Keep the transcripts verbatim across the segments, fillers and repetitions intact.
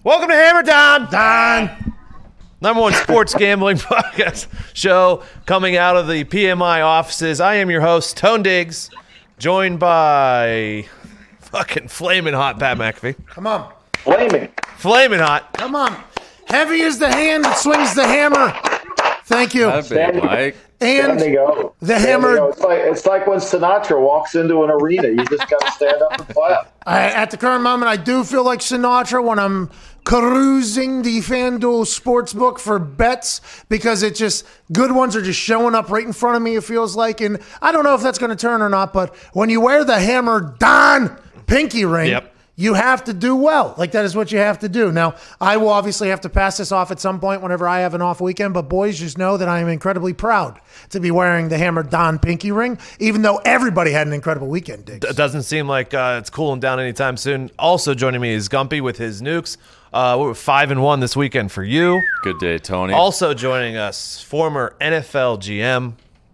Welcome to Hammer Down. Don. Number one sports gambling podcast show coming out of the P M I offices. I am your host, Tone Diggs, joined by fucking flaming hot Pat McAfee. Come on. Flaming. Flaming hot. Come on. Heavy is the hand that swings the hammer. Thank you. Standing, Mike. And standing go. the Standing hammer. go. It's like it's like when Sinatra walks into an arena. You just got to stand up and clap. I, at the current moment, I do feel like Sinatra when I'm cruising the FanDuel Sportsbook for bets because it just good ones are just showing up right in front of me, it feels like. And I don't know if that's going to turn or not, but when you wear the Hammer Don pinky ring, Yep. you have to do well. Like, that is what you have to do. Now, I will obviously have to pass this off at some point whenever I have an off weekend, but boys, just know that I am incredibly proud to be wearing the Hammer Don pinky ring, even though everybody had an incredible weekend, Diggs. It doesn't seem like uh, it's cooling down anytime soon. Also joining me is Gumpy with his nukes. Uh, we're five and one this weekend for you. Good day, Tony. Also joining us, former N F L G M,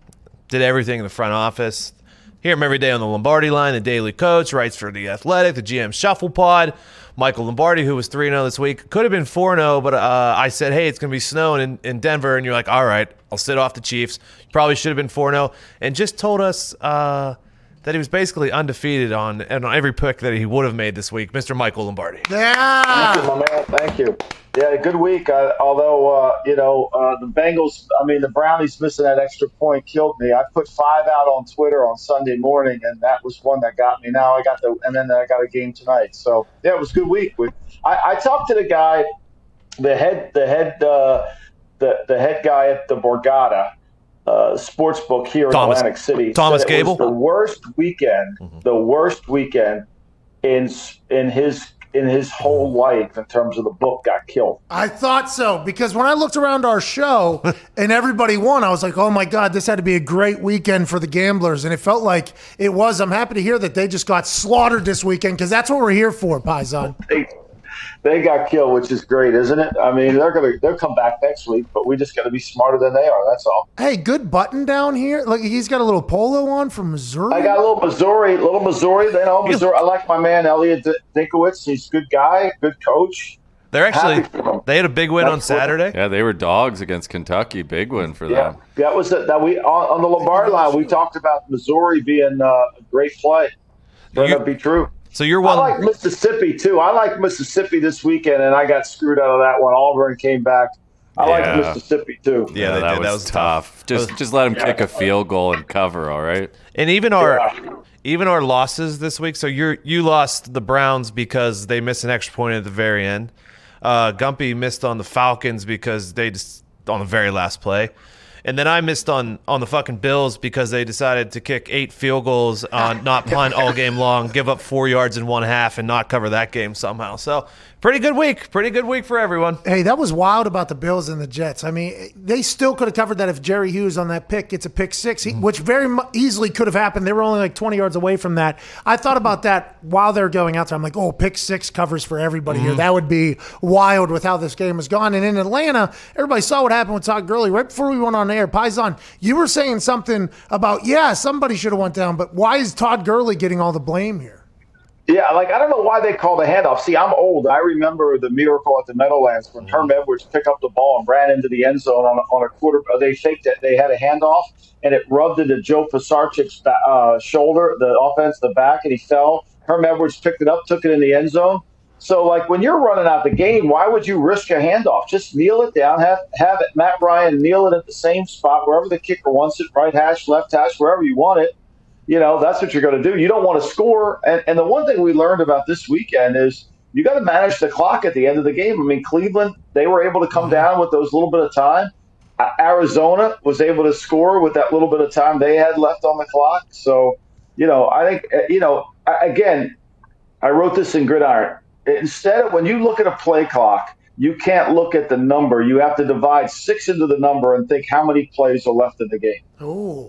did everything in the front office. Hear him every day on the Lombardi Line, the Daily Coach, writes for The Athletic, the G M Shuffle Pod. Michael Lombardi, who was three and oh this week, could have been four and oh, but uh, I said, hey, it's going to be snowing in, in Denver, and you're like, all right, I'll sit off the Chiefs. Probably should have been four and oh, and just told us uh, that he was basically undefeated on, and on every pick that he would have made this week, Mister Michael Lombardi. Yeah. Thank you, my man. Thank you. Yeah, good week. Uh, although, uh, you know, uh, the Bengals, I mean, the Brownies missing that extra point killed me. I put five out on Twitter on Sunday morning, and that was one that got me. Now I got the, and then I got a game tonight. So, yeah, it was a good week. I, I talked to the guy, the head, the head, uh, the, the head guy at the Borgata uh, sports book here Thomas, in Atlantic City. Thomas said it Gable? was the worst weekend, mm-hmm. the worst weekend in in his in his whole life in terms of the book got killed. I thought so, because when I looked around our show and everybody won, I was like, oh my God, this had to be a great weekend for the gamblers. And it felt like it was. I'm happy to hear that they just got slaughtered this weekend, because that's what we're here for, Paisan. They, they got killed, which is great, isn't it? I mean, they're gonna they'll come back next week, but we just got to be smarter than they are. That's all. Hey, good button down here. Look, he's got a little polo on from Missouri. I got a little Missouri, little Missouri. You know, Missouri. I like my man Elliot Dinkowitz. He's a good guy, good coach. They're actually they had a big win on Saturday. Yeah, they were dogs against Kentucky. Big win for Yeah, them. that was a, that we on, on the Lombardi line. We talked about Missouri being uh, a great play. Turned You- out to be true. So you're I one. like Mississippi too. I like Mississippi this weekend, and I got screwed out of that one. Auburn came back. I Yeah. like Mississippi too. Yeah, they that, did. was That was tough. Just just let them kick a field goal and cover. All right. And even our Yeah. even our losses this week. So you you lost the Browns because they missed an extra point at the very end. Uh, Gumpy missed on the Falcons because they just on the very last play. And then I missed on, on the fucking Bills because they decided to kick eight field goals on not punt all game long, give up four yards in one half, and not cover that game somehow. So pretty good week. Pretty good week for everyone. Hey, that was wild about the Bills and the Jets. I mean, they still could have covered that if Jerry Hughes on that pick gets a pick six, he, which very mu- easily could have happened. They were only like twenty yards away from that. I thought about that while they were going out there. I'm like, oh, pick six covers for everybody here. That would be wild with how this game has gone. And in Atlanta, everybody saw what happened with Todd Gurley right before we went on air. Paisan, you were saying something about, yeah, somebody should have went down, but why is Todd Gurley getting all the blame here? Yeah, like I don't know why they call the handoff. See, I'm old. I remember the miracle at the Meadowlands when Herm Edwards picked up the ball and ran into the end zone on a, on a quarter. They faked it. They had a handoff, and it rubbed into Joe Pisarcic's uh, shoulder, the offense, the back, and he fell. Herm Edwards picked it up, took it in the end zone. So, like, when you're running out the game, why would you risk a handoff? Just kneel it down, have have it, Matt Ryan kneel it at the same spot, wherever the kicker wants it, right hash, left hash, wherever you want it. You know, that's what you're going to do. You don't want to score. And, and the one thing we learned about this weekend is you got to manage the clock at the end of the game. I mean, Cleveland, they were able to come down with those little bit of time. Uh, Arizona was able to score with that little bit of time they had left on the clock. So, you know, I think, uh, you know, I, again, I wrote this in Gridiron. Instead of when you look at a play clock, you can't look at the number. You have to divide six into the number and think how many plays are left in the game. Oh.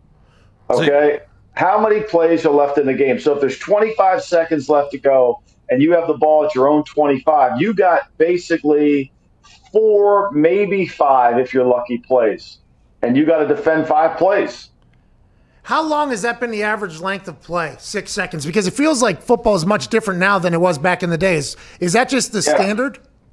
Okay? So, how many plays are left in the game? So if there's twenty-five seconds left to go and you have the ball at your own twenty-five, you got basically four, maybe five if you're lucky plays. And you got to defend five plays. How long has that been the average length of play? Six seconds? Because it feels like football is much different now than it was back in the days. Is that just the Yeah. standard?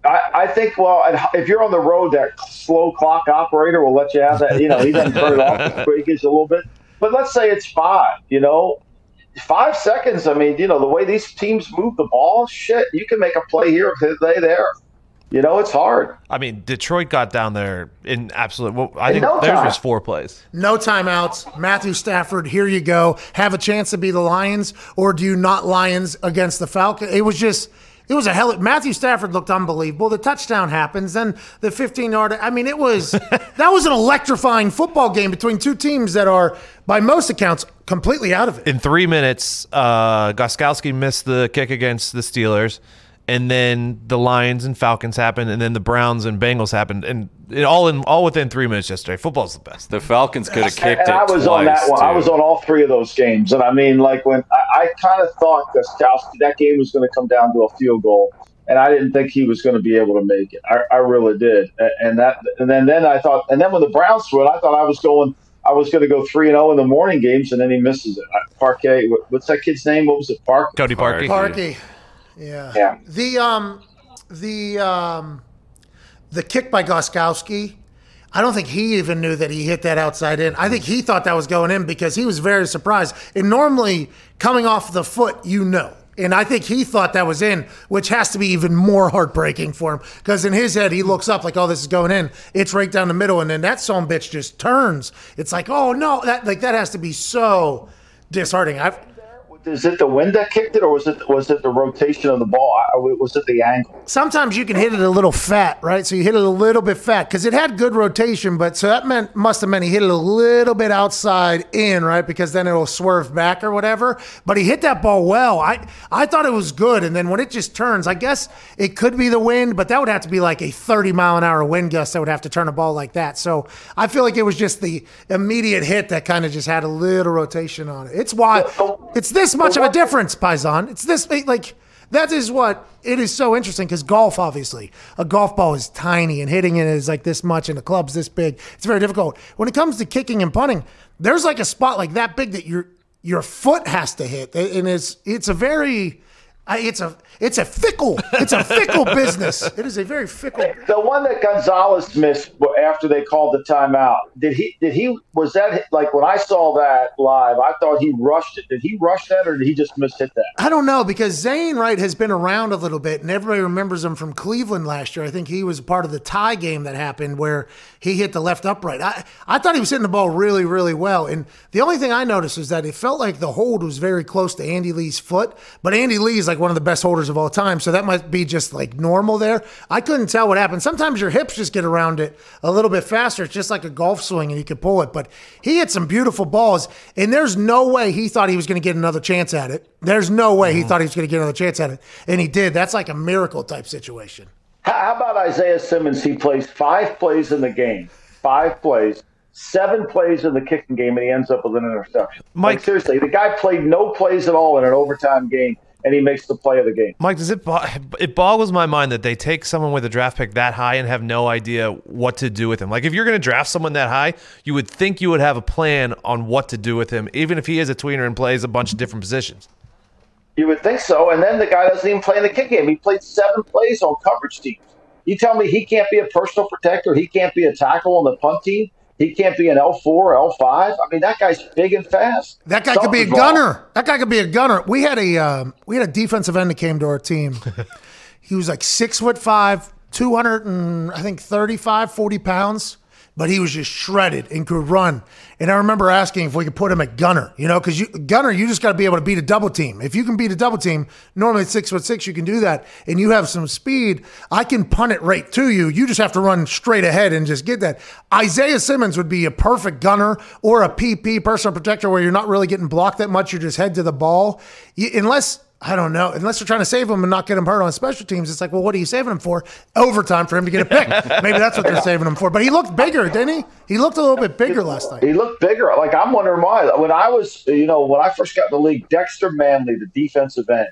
I, I think, well, if you're on the road, that slow clock operator will let you have that. You know, he doesn't turn it off. He gives you a little bit. But let's say it's five, you know. Five seconds, I mean, you know, the way these teams move the ball, shit, you can make a play here, play there. You know, it's hard. I mean, Detroit got down there in absolute well, – I In think no theirs time. was four plays. No timeouts. Matthew Stafford, here you go. Have a chance to be the Lions, or do you not Lions against the Falcons? It was just – it was a hell – Matthew Stafford looked unbelievable. The touchdown happens. Then the fifteen-yard – I mean, it was – that was an electrifying football game between two teams that are, by most accounts, completely out of it. In three minutes, uh, Gostkowski missed the kick against the Steelers. And then the Lions and Falcons happened, and then the Browns and Bengals happened, and it all in all within three minutes yesterday. Football's the best. The Falcons could have kicked and it I was twice, on that one. too. I was on all three of those games, and I mean, like when I, I kind of thought Gostkowski, that game was going to come down to a field goal, and I didn't think he was going to be able to make it. I, I really did, and that, and then then I thought, and then when the Browns threw it, I thought I was going, I was going to go three and zero in the morning games, and then he misses it. Parquet, what's that kid's name? What was it? Park. Cody Parkey. Parkey. Yeah. Yeah. The um the um the kick by Gostkowski, I don't think he even knew that he hit that outside in. I think he thought that was going in because he was very surprised. And normally coming off the foot, you know. And I think he thought that was in, which has to be even more heartbreaking for him. Because in his head, he looks up like, oh, this is going in. It's right down the middle. And then that son bitch just turns. It's like, oh, no. That like that has to be so disheartening. I've, Is it the wind that kicked it, or was it was it the rotation of the ball? I, was it the angle? Sometimes you can hit it a little fat, right? So you hit it a little bit fat because it had good rotation, but so that meant must have meant he hit it a little bit outside in, right? Because then it'll swerve back or whatever. But he hit that ball well. I I thought it was good, and then when it just turns, I guess it could be the wind, but that would have to be like a thirty mile an hour wind gust that would have to turn a ball like that. So I feel like it was just the immediate hit that kind of just had a little rotation on it. It's why it's this much of a difference, Paisan. It's this like that is what it is so interesting because golf, obviously, a golf ball is tiny and hitting it is like this much, and a club's this big. It's very difficult. When it comes to kicking and punting, there's like a spot like that big that your your foot has to hit, and it's it's a very it's a it's a fickle it's a fickle business. It is a very fickle. The one that Gonzalez missed after they called the timeout, did he? Did he? Was that like when I saw that live? I thought he rushed it. Did he rush that, or did he just mishit that? I don't know because Zane Wright has been around a little bit, and everybody remembers him from Cleveland last year. I think he was part of the tie game that happened where he hit the left upright. I I thought he was hitting the ball really really well, and the only thing I noticed is that it felt like the hold was very close to Andy Lee's foot, but Andy Lee is like one of the best holders of all time, so that might be just like normal there. I couldn't tell what happened. Sometimes your hips just get around it a little bit faster. It's just like a golf swing and you can pull it, but he hit some beautiful balls, and there's no way he thought he was going to get another chance at it. There's no way he thought he was going to get another chance at it, and he did. That's like a miracle type situation. How about Isaiah Simmons? He plays five plays in the game, five plays, seven plays in the kicking game, and he ends up with an interception. Mike, like, seriously, the guy played no plays at all in an overtime game, and he makes the play of the game. Mike, does it bo- it boggles my mind that they take someone with a draft pick that high and have no idea what to do with him. Like, if you're going to draft someone that high, you would think you would have a plan on what to do with him, even if he is a tweener and plays a bunch of different positions. You would think so, and then the guy doesn't even play in the kick game. He played seven plays on coverage teams. You tell me he can't be a personal protector, he can't be a tackle on the punt team, he can't be an L four or L five. I mean, that guy's big and fast. That guy could be a gunner. That guy could be a gunner. We had a um, we had a defensive end that came to our team. He was like six foot five, two hundred and I think thirty-five, forty pounds, but he was just shredded and could run. And I remember asking if we could put him at gunner, you know, because you gunner, you just got to be able to beat a double team. If you can beat a double team, normally at six foot six, you can do that, and you have some speed. I can punt it right to you. You just have to run straight ahead and just get that. Isaiah Simmons would be a perfect gunner or a P P, personal protector, where you're not really getting blocked that much. You're just head to the ball, you, unless. I don't know. Unless you're trying to save him and not get him hurt on special teams, it's like, well, what are you saving him for? Overtime for him to get a pick. Maybe that's what they're saving him for. But he looked bigger, didn't he? He looked a little bit bigger last night. He looked bigger. Like, I'm wondering why. When I was, you know, when I first got in the league, Dexter Manley, the defensive end,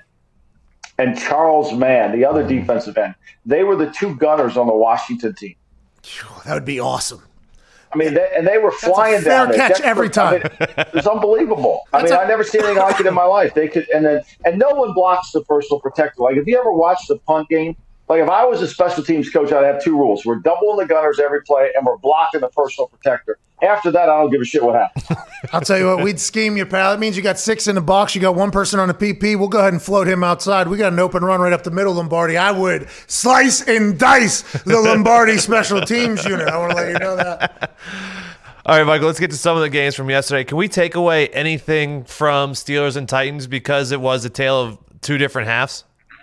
and Charles Mann, the other defensive end, they were the two gunners on the Washington team. That would be awesome. I mean, they, and they were That's flying a fair down there. catch Dexter, every time. I mean, it was unbelievable. I That's mean, a- I never seen anything like it in my life. They could, and then, and no one blocks the personal protector. Like, if you ever watched the punt game, Like if I was a special teams coach, I'd have two rules. We're doubling the gunners every play, and we're blocking the personal protector. After that, I don't give a shit what happens. I'll tell you what, we'd scheme you, pal. That means you got six in the box. You got one person on a P P. We'll go ahead and float him outside. We got an open run right up the middle, Lombardi. I would slice and dice the Lombardi special teams unit. I want to let you know that. All right, Michael, let's get to some of the games from yesterday. Can we take away anything from Steelers and Titans because it was a tale of two different halves?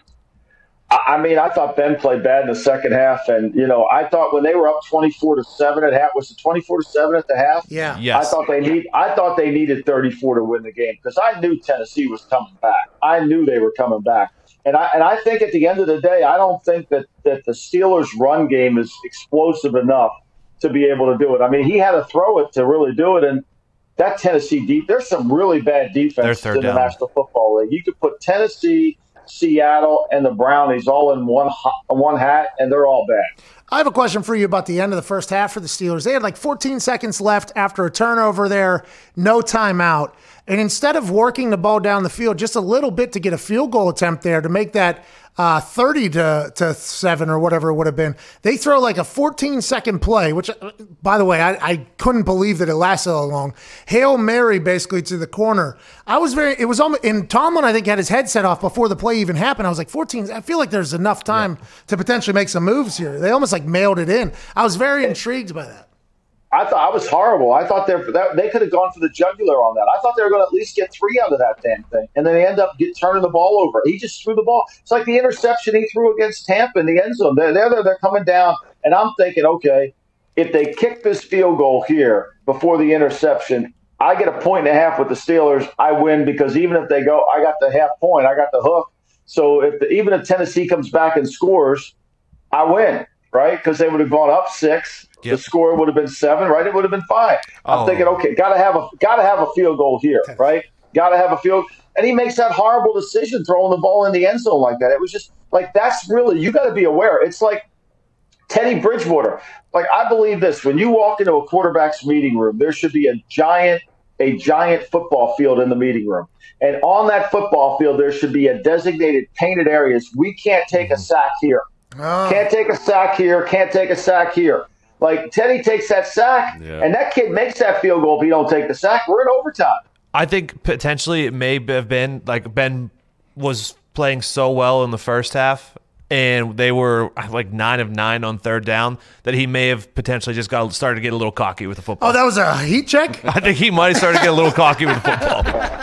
I mean, I thought Ben played bad in the second half, and you know, I thought when they were up twenty-four to seven at half, was it twenty-four to seven at the half? Yeah. Yes. I thought they need. I thought they needed thirty-four to win the game because I knew Tennessee was coming back. I knew they were coming back, and I and I think at the end of the day, I don't think that that the Steelers' run game is explosive enough to be able to do it. I mean, he had to throw it to really do it, and that Tennessee deep. There's some really bad defense in the down. National Football League. You could put Tennessee, Seattle, and the Brownies all in one one hat, and they're all bad. I have a question for you about the end of the first half for the Steelers. They had like fourteen seconds left after a turnover there, no timeout. And instead of working the ball down the field just a little bit to get a field goal attempt there to make that uh, thirty to seven or whatever it would have been, they throw like a fourteen second play, which, by the way, I, I couldn't believe that it lasted so long. Hail Mary basically to the corner. I was very, it was almost, and Tomlin, I think, had his headset off before the play even happened. I was like, fourteen, I feel like there's enough time yeah. to potentially make some moves here. They almost like mailed it in. I was very intrigued by that. I thought I was horrible. I thought they they could have gone for the jugular on that. I thought they were going to at least get three out of that damn thing, and then they end up get, turning the ball over. He just threw the ball. It's like the interception he threw against Tampa in the end zone. They're there, they're, they're coming down, and I'm thinking, okay, if they kick this field goal here before the interception, I get a point and a half with the Steelers. I win because even if they go, I got the half point, I got the hook. So if the, even if Tennessee comes back and scores, I win, right? Because they would have gone up six. Yep. The score would have been seven, right? It would have been fine. I'm oh. thinking, okay, gotta have a gotta have a field goal here, right? Gotta have a field. And he makes that horrible decision throwing the ball in the end zone like that. It was just like that's really you got to be aware. It's like Teddy Bridgewater. Like I believe this: when you walk into a quarterback's meeting room, there should be a giant a giant football field in the meeting room, and on that football field there should be a designated painted areas. We can't take a sack here. Oh. Can't take a sack here. Can't take a sack here. Like, Teddy takes that sack, yeah. and that kid makes that field goal if he don't take the sack. We're in overtime. I think potentially it may have been, like, Ben was playing so well in the first half, and they were, like, nine of nine on third down, that he may have potentially just got started to get a little cocky with the football. Oh, that was a heat check? I think he might have started to get a little cocky with the football.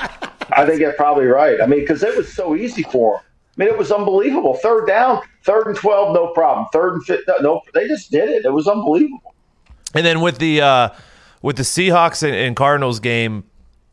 I think you're probably right. I mean, because it was so easy for him. I mean, it was unbelievable. Third down, third and twelve, no problem. Third and fifth, no, they just did it. It was unbelievable. And then with the uh, with the Seahawks and, and Cardinals game,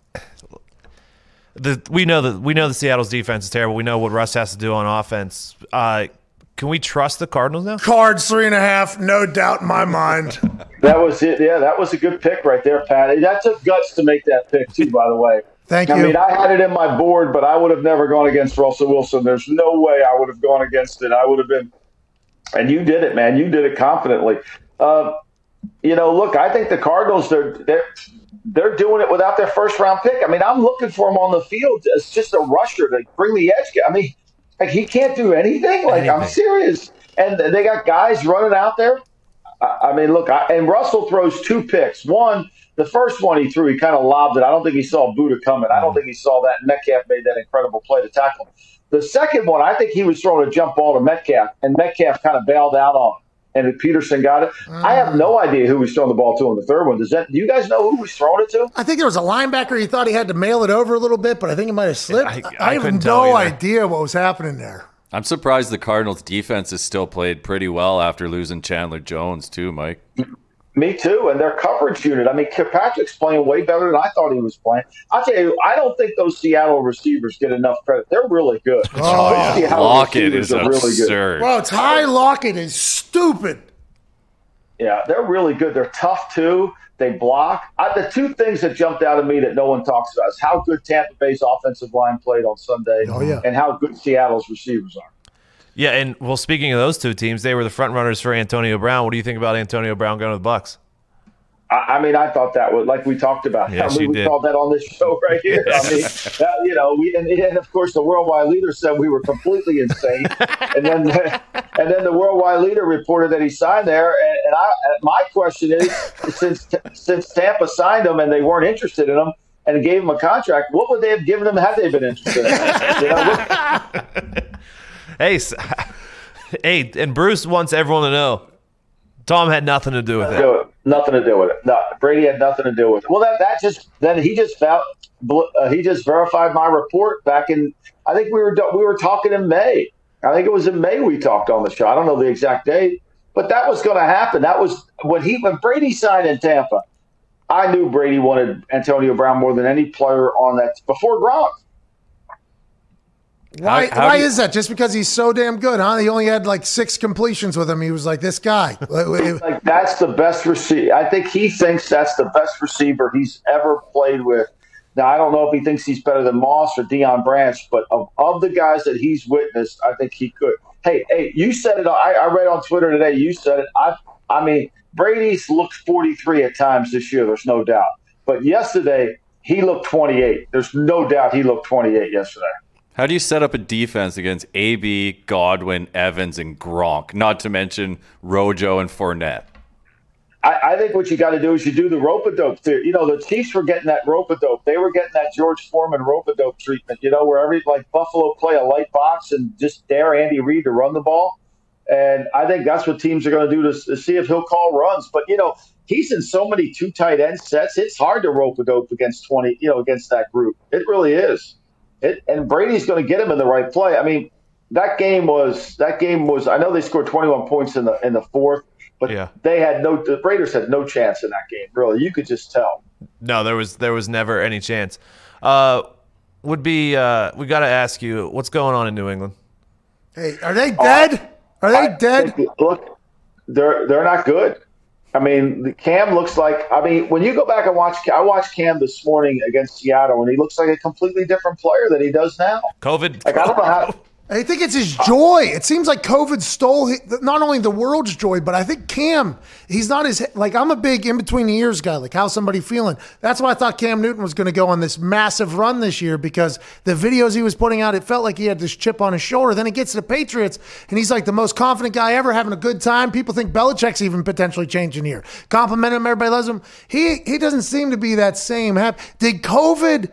the we know that we know the Seattle's defense is terrible. We know what Russ has to do on offense. Uh, can we trust the Cardinals now? Cards three and a half, no doubt in my mind. That was it. Yeah, that was a good pick right there, Pat. That took guts to make that pick too, by the way. Thank I you. I mean, I had it in my board, but I would have never gone against Russell Wilson. There's no way I would have gone against it. I would have been – and you did it, man. You did it confidently. Uh, you know, look, I think the Cardinals, they're, they're, they're doing it without their first-round pick. I mean, I'm looking for him on the field as just a rusher to bring the edge. I mean, like he can't do anything. Like, anything. I'm serious. And they got guys running out there. I, I mean, look, I, and Russell throws two picks. One – the first one he threw, he kind of lobbed it. I don't think he saw Buddha coming. I don't think he saw that. Metcalf made that incredible play to tackle him. The second one, I think he was throwing a jump ball to Metcalf, and Metcalf kind of bailed out on him, and Peterson got it. Mm. I have no idea who was throwing the ball to in the third one. Does that? Do you guys know who was throwing it to? I think there was a linebacker. He thought he had to mail it over a little bit, but I think it might have slipped. I, I, I have no idea what was happening there. I'm surprised the Cardinals' defense has still played pretty well after losing Chandler Jones, too, Mike. Me too, and their coverage unit. I mean, Kirkpatrick's playing way better than I thought he was playing. I'll tell you, I don't think those Seattle receivers get enough credit. They're really good. Oh, yeah. Lockett is absurd. Well, Ty Lockett is stupid. Yeah, they're really good. They're tough, too. They block. I, the two things that jumped out at me that no one talks about is how good Tampa Bay's offensive line played on Sunday oh, yeah. and how good Seattle's receivers are. Yeah, and well, speaking of those two teams, they were the front runners for Antonio Brown. What do you think about Antonio Brown going to the Bucs? I, I mean, I thought that was like we talked about. Yes, I mean, you we did. called that on this show right here. I mean, that, you know, we and, and of course the worldwide leader said we were completely insane, and then And then the worldwide leader reported that he signed there. And, and I, my question is, since since Tampa signed him and they weren't interested in him and gave him a contract, what would they have given him had they been interested in him? You know, hey, hey, and Bruce wants everyone to know Tom had nothing to do with it. Do it. Nothing to do with it. No, Brady had nothing to do with it. Well, that that just then he just found uh, he just verified my report back in. I think we were we were talking in May. I think it was in May we talked on the show. I don't know the exact date, but that was going to happen. That was when he when Brady signed in Tampa. I knew Brady wanted Antonio Brown more than any player on that before Gronk. Why? How- how why do you- is that? Just because he's so damn good, huh? He only had like six completions with him. He was like this guy. Like that's the best receiver. I think he thinks that's the best receiver he's ever played with. Now I don't know if he thinks he's better than Moss or Deion Branch, but of, of the guys that he's witnessed, I think he could. Hey, hey, you said it. I, I read on Twitter today. You said it. I, I mean, Brady's looked forty-three at times this year. There's no doubt. But yesterday he looked twenty-eight. There's no doubt he looked twenty-eight yesterday. How do you set up a defense against A B, Godwin, Evans, and Gronk? Not to mention Rojo and Fournette. I, I think what you got to do is you do the rope-a-dope theory. You know, the Chiefs were getting that rope-a-dope. They were getting that George Foreman rope-a-dope treatment, you know, where every, like Buffalo play a light box and just dare Andy Reid to run the ball. And I think that's what teams are going to do to, to see if he'll call runs. But, you know, he's in so many two tight end sets. It's hard to rope-a-dope against twenty, you know, against that group. It really is. It, and Brady's going to get him in the right play. I mean, that game was that game was. I know they scored twenty-one points in the in the fourth, but Yeah. they had no. The Raiders had no chance in that game. Really, you could just tell. No, there was there was never any chance. Uh, would be uh, we got to ask you what's going on in New England. hey, are they dead? Are they I dead? think- look, they're they're not good. I mean, the Cam looks like. I mean, when you go back and watch, I watched Cam this morning against Seattle, and he looks like a completely different player than he does now. COVID. Like I don't know how. I think it's his joy. It seems like COVID stole hi- not only the world's joy, but I think Cam, he's not as, like, I'm a big in between the ears guy. Like, how's somebody feeling? That's why I thought Cam Newton was going to go on this massive run this year because the videos he was putting out, it felt like he had this chip on his shoulder. Then he gets to the Patriots, and he's like the most confident guy ever, having a good time. People think Belichick's even potentially changing here. Compliment him, everybody loves him. He, he doesn't seem to be that same happy. Did COVID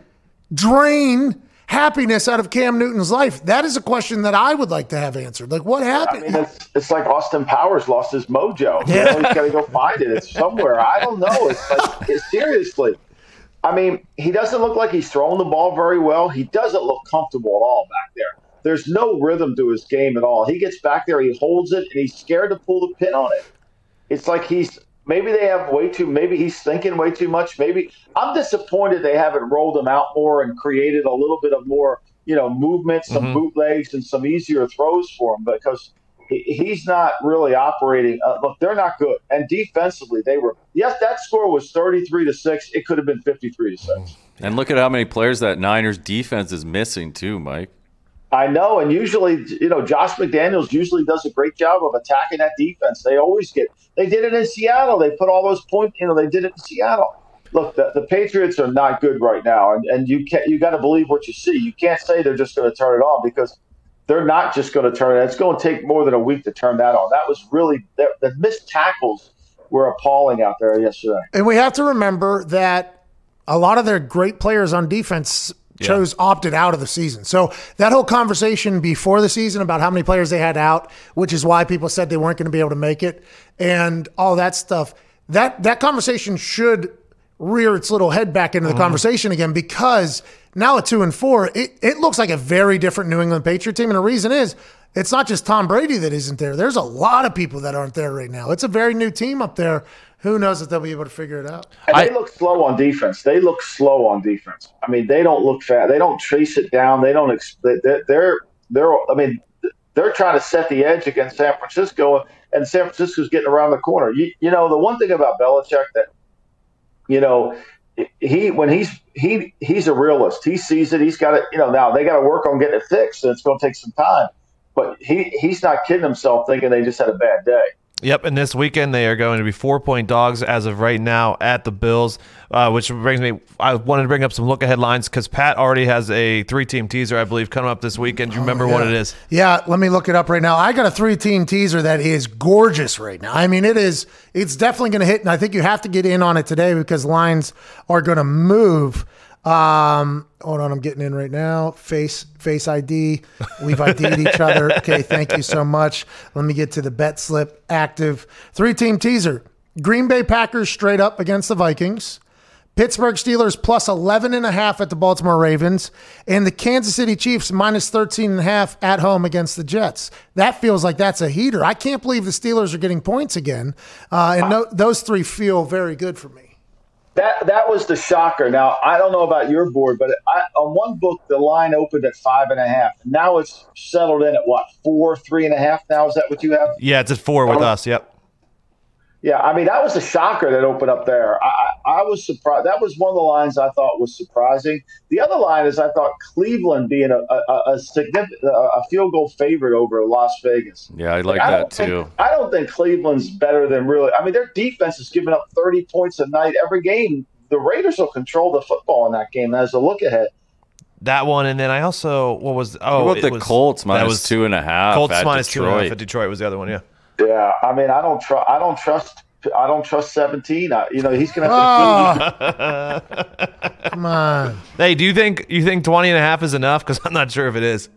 drain happiness out of Cam Newton's life? That is a question that I would like to have answered. Like, what I happened? mean, it's, it's like Austin Powers lost his mojo. You Yeah. know, he's got to go find it. It's somewhere. I don't know. It's like, it's, seriously. I mean, he doesn't look like he's throwing the ball very well. He doesn't look comfortable at all back there. There's no rhythm to his game at all. He gets back there, he holds it, and he's scared to pull the pin on it. It's like he's maybe they have way too. Maybe he's thinking way too much. Maybe I'm disappointed they haven't rolled him out more and created a little bit of more, you know, movement, some Mhm. bootlegs, and some easier throws for him because he, he's not really operating. Uh, look, they're not good, and defensively they were. Yes, that score was thirty-three to six. It could have been fifty-three to six. And look at how many players that Niners defense is missing too, Mike. I know, and usually, you know, Josh McDaniels usually does a great job of attacking that defense. They always get. They did it in Seattle. They put all those points. You know, they did it in Seattle. Look, the, the Patriots are not good right now, and, and you can't. You got to believe what you see. You can't say they're just going to turn it on because they're not just going to turn it. It's going to take more than a week to turn that on. That was really the, the missed tackles were appalling out there yesterday. And we have to remember that a lot of their great players on defense chose opted out of the season. So that whole conversation before the season about how many players they had out, which is why people said they weren't going to be able to make it, and all that stuff, that that conversation should rear its little head back into the mm-hmm. conversation again, because now at two and four, it, it looks like a very different New England Patriot team. And the reason is it's not just Tom Brady that isn't there. There's a lot of people that aren't there right now. It's a very new team up there. Who knows if they'll be able to figure it out? And they I, look slow on defense. They look slow on defense. I mean, they don't look fast. They don't chase it down. They don't. They're, they're. They're. I mean, they're trying to set the edge against San Francisco, and San Francisco's getting around the corner. You, you know, the one thing about Belichick that, you know, he when he's he he's a realist. He sees it. He's got it. You know, now they got to work on getting it fixed, and it's going to take some time. But he he's not kidding himself thinking they just had a bad day. Yep, and this weekend they are going to be four-point dogs as of right now at the Bills, uh, which brings me – I wanted to bring up some look-ahead lines because Pat already has a three-team teaser, I believe, coming up this weekend. Do you remember Oh, yeah. what it is? Yeah, let me look it up right now. I got a three-team teaser that is gorgeous right now. I mean, it is. It's definitely going to hit, and I think you have to get in on it today because lines are going to move. Um, hold on, I'm getting in right now. Face Face I D. We've ID'd each other. Okay, thank you so much. Let me get to the bet slip. Active. Three-team teaser. Green Bay Packers straight up against the Vikings. Pittsburgh Steelers plus eleven and a half at the Baltimore Ravens, and the Kansas City Chiefs minus thirteen and a half at home against the Jets. That feels like that's a heater. I can't believe the Steelers are getting points again. Uh, and no, those three feel very good for me. That that was the shocker. Now, I don't know about your board, but I, on one book, the line opened at five and a half. Now it's settled in at what, four, three and a half now? Is that what you have? Yeah, it's at four with us, yep. Yeah, I mean, that was a shocker that opened up there. I, I, I was surprised. That was one of the lines I thought was surprising. The other line is I thought Cleveland being a, a, a significant a field goal favorite over Las Vegas. Yeah, I like I that don't too. Think, I don't think Cleveland's better than really. I mean, their defense is giving up thirty points a night every game. The Raiders will control the football in that game as a look ahead. That one, and then I also what was oh What about it the was, Colts minus that was two and a half Colts at minus two and a half Detroit? at Detroit was the other one, yeah. Yeah, I mean, I don't trust. I don't trust. I don't trust seventeen. I, you know, he's going to have to. Oh, come on. Hey, do you think you think twenty and a half is enough? Because I'm not sure if it is.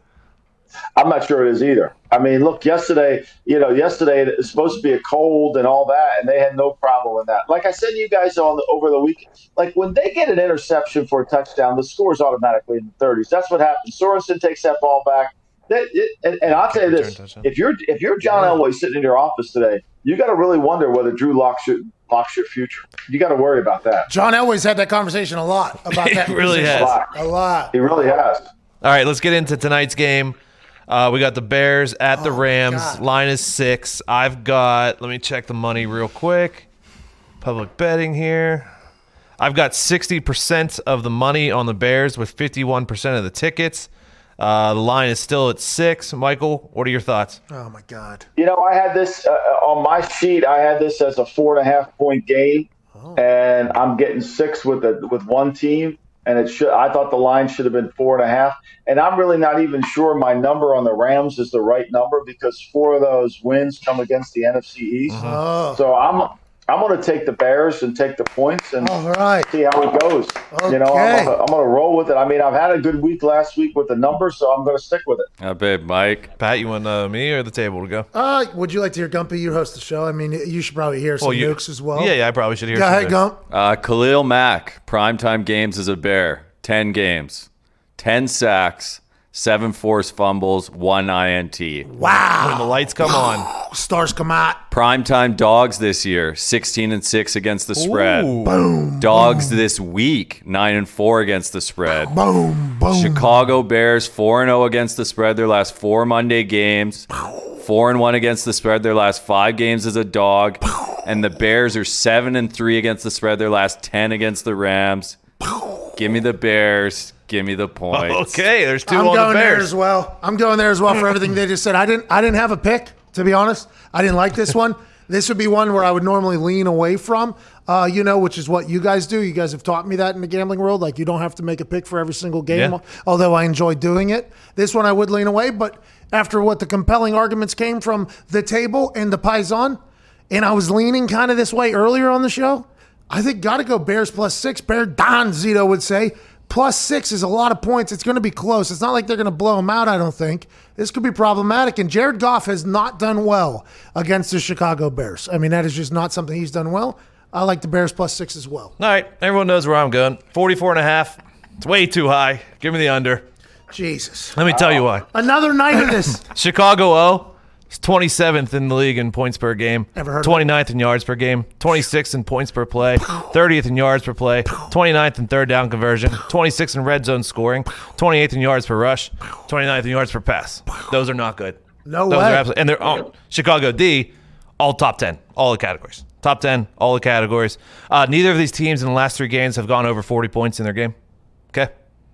I'm not sure it is either. I mean, look, yesterday, you know, yesterday it was supposed to be a cold and all that, and they had no problem with that. Like I said to you guys on the, over the weekend, like when they get an interception for a touchdown, the score is automatically in the thirties. That's what happens. Sorensen takes that ball back. That, it, and, and I'll tell you this: if you're if you're John Elway sitting in your office today, you got to really wonder whether Drew locks your locks your future. You got to worry about that. John Elway's had that conversation a lot about that. He really position. A has. lot. A lot. He really has. All right, let's get into tonight's game. Uh, we got the Bears at the Oh, Rams. God. Line is six. I've got, let me check the money real quick. Public betting here. I've got sixty percent of the money on the Bears with fifty-one percent of the tickets. Uh, the line is still at six. Michael, what are your thoughts? Oh, my God. You know, I had this uh, on my sheet. I had this as a four and a half point game, Oh. and I'm getting six with the, with one team. And it should. I thought the line should have been four and a half. And I'm really not even sure my number on the Rams is the right number because four of those wins come against the N F C East. Oh. So I'm I'm going to take the Bears and take the points and All right. see how it goes. You know, Okay. I'm gonna, I'm going to roll with it. I mean, I've had a good week last week with the numbers, so I'm going to stick with it. I bet Mike. Pat, you want uh, me or the table to go? Uh, would you like to hear Gumpy? You host the show. I mean, you should probably hear some Well, you- nukes as well. Yeah, yeah, I probably should hear Go some ahead, of it. Gump. Uh, Khalil Mack, primetime games as a Bear. ten games. ten sacks. seven forced fumbles. one I N T. When the Wow. lights come on. Stars come out. Primetime dogs this year. sixteen and six against the spread. Ooh. Boom. Dogs this week. nine and four against the spread. Boom. Boom. Chicago Bears four and oh against the spread their last four Monday games. four and one against the spread their last five games as a dog. And the Bears are seven and three against the spread their last ten against the Rams. Give me the Bears. Give me the points. Okay, there's two I'm on the going there Bears. as well. I'm going there as well for everything they just said. I didn't. I didn't have a pick, to be honest. I didn't like this one. This would be one where I would normally lean away from, uh, you know, which is what you guys do. You guys have taught me that in the gambling world. Like, you don't have to make a pick for every single game, Yeah. although I enjoy doing it. This one I would lean away, but after what the compelling arguments came from the table and the Paisan, and I was leaning kind of this way earlier on the show, I think got to go Bears plus six. Bear Don Zito would say. Plus six is a lot of points. It's going to be close. It's not like they're going to blow them out, I don't think. This could be problematic. And Jared Goff has not done well against the Chicago Bears. I mean, that is just not something he's done well. I like the Bears plus six as well. All right, everyone knows where I'm going. forty-four and a half. It's way too high. Give me the under. Jesus. Let me tell you why. Another night of this. Chicago O is twenty-seventh in the league in points per game. Never heard of it. twenty-ninth in yards per game. twenty-sixth in points per play. thirtieth in yards per play. twenty-ninth in third down conversion. twenty-sixth in red zone scoring. twenty-eighth in yards per rush. twenty-ninth in yards per pass. Those are not good. No Those way. are absolutely, and they're all, Chicago D, all top ten, all the categories. Top ten, all the categories. Uh, neither of these teams in the last three games have gone over forty points in their game. Okay?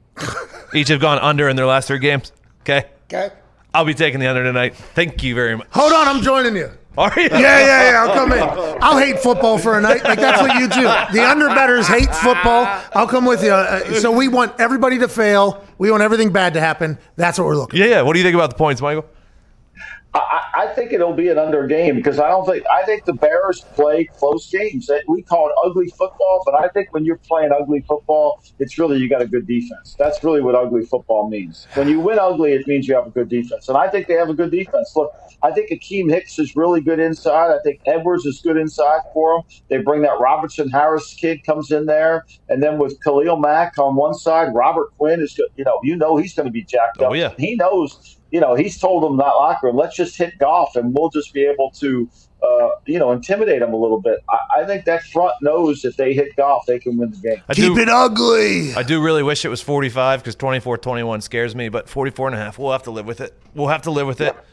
Each have gone under in their last three games. Okay? Okay. I'll be taking the under tonight. Thank you very much. Hold on. I'm joining you. Are you? Yeah, yeah, yeah. I'll come in. I'll hate football for a night. Like, that's what you do. The underbetters hate football. I'll come with you. Uh, so we want everybody to fail. We want everything bad to happen. That's what we're looking Yeah, yeah. What do you think about the points, Michael? I, I think it'll be an under game because I don't think I think the Bears play close games. We call it ugly football, but I think when you're playing ugly football, it's really you got a good defense. That's really what ugly football means. When you win ugly, it means you have a good defense, and I think they have a good defense. Look, I think Akeem Hicks is really good inside. I think Edwards is good inside for them. They bring that Robertson Harris kid comes in there, and then with Khalil Mack on one side, Robert Quinn is good. You know, you know he's going to be jacked up. Oh, yeah. He knows. You know, he's told them that locker room, let's just hit golf and we'll just be able to, uh, you know, intimidate them a little bit. I, I think that front knows if they hit golf, they can win the game. I Keep do, it ugly. I do really wish it was forty-five because twenty-four twenty-one scares me, but forty-four and a half, we'll have to live with it. We'll have to live with it.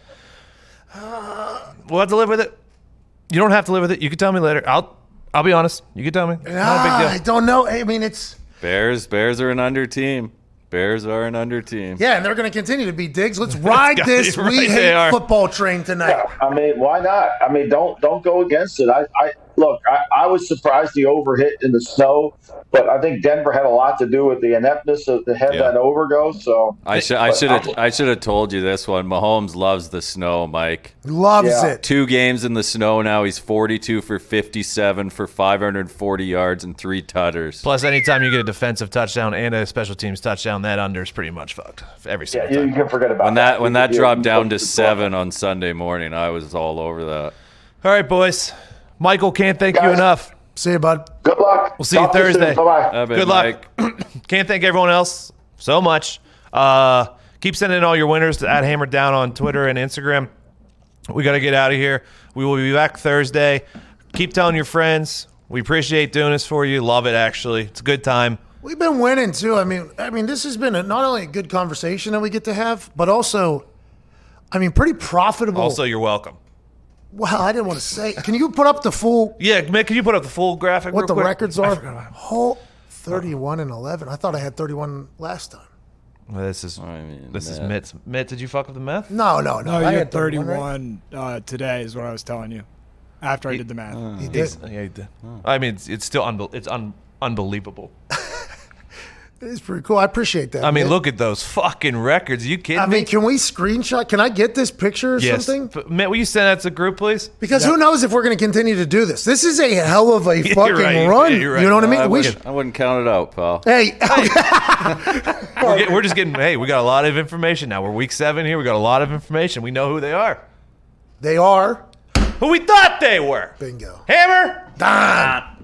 Uh, we'll have to live with it. You don't have to live with it. You can tell me later. I'll I'll be honest. You can tell me. Not a big Ah, deal. I don't know. I mean, it's Bears, Bears are an under team. Bears are an under team. yeah, and they're going to continue to be Diggs. Let's ride Right, this right, we they hate are. football train tonight. I mean, why not? I mean, don't don't go against it. I, I look. I, I was surprised the over hit in the snow, but I think Denver had a lot to do with the ineptness of to have Yeah. that over go. So I should I but should have I'm- I should have told you this one. Mahomes loves the snow, Mike. Loves Yeah. it. Two games in the snow now. He's forty-two for fifty-seven for five hundred forty yards and three tutters. Plus, anytime you get a defensive touchdown and a special teams touchdown, that under is pretty much fucked every Yeah, single you, time. you can forget about When that when that You- dropped you- down to you- seven on Sunday morning, I was all over that. All right, boys. Michael, can't thank you Guys. enough. See you, bud. Good luck. We'll see you Talk to Thursday. Bye bye. Have it, Good luck. Mike. Can't thank everyone else so much. Uh, keep sending in all your winners to at Hammered Down on Twitter and Instagram. We got to get out of here. We will be back Thursday. Keep telling your friends. We appreciate doing this for you. Love it, actually. It's a good time. We've been winning too. I mean, I mean, this has been a, not only a good conversation that we get to have, but also, I mean, pretty profitable. Also, you're welcome. well, I didn't want to say. Can you put up the full Yeah, man, can you put up the full graphic what real the quick? records I are? forgot about it. Whole thirty-one and eleven. I thought I had thirty-one last time. Well, This is I mean, this is man. Mitt's. Mitt, did you fuck up the math? No, no, no. No, I you had had thirty-one. thirty-one uh, today is what I was telling you after I did the math. Right? He did. He's- Yeah, he did. I mean, it's, it's still unbe- it's un- unbelievable. It's pretty cool. I appreciate that. I mean, man. look at those fucking records. Are you kidding I me? mean, can we screenshot? Can I get this picture or yes. something? But, Mitt, will you send that to the group, please? Because who knows if we're going to continue to do this? This is a hell of a You're fucking right. run. Yeah, you're right. You know what I I mean? We wouldn't, should, I wouldn't count it out, pal. hey, We're, get, we're just getting. Hey, we got a lot of information now. We're week seven here. We got a lot of information. We know who they are. they are. Who we thought they were. Bingo. Hammer. Don.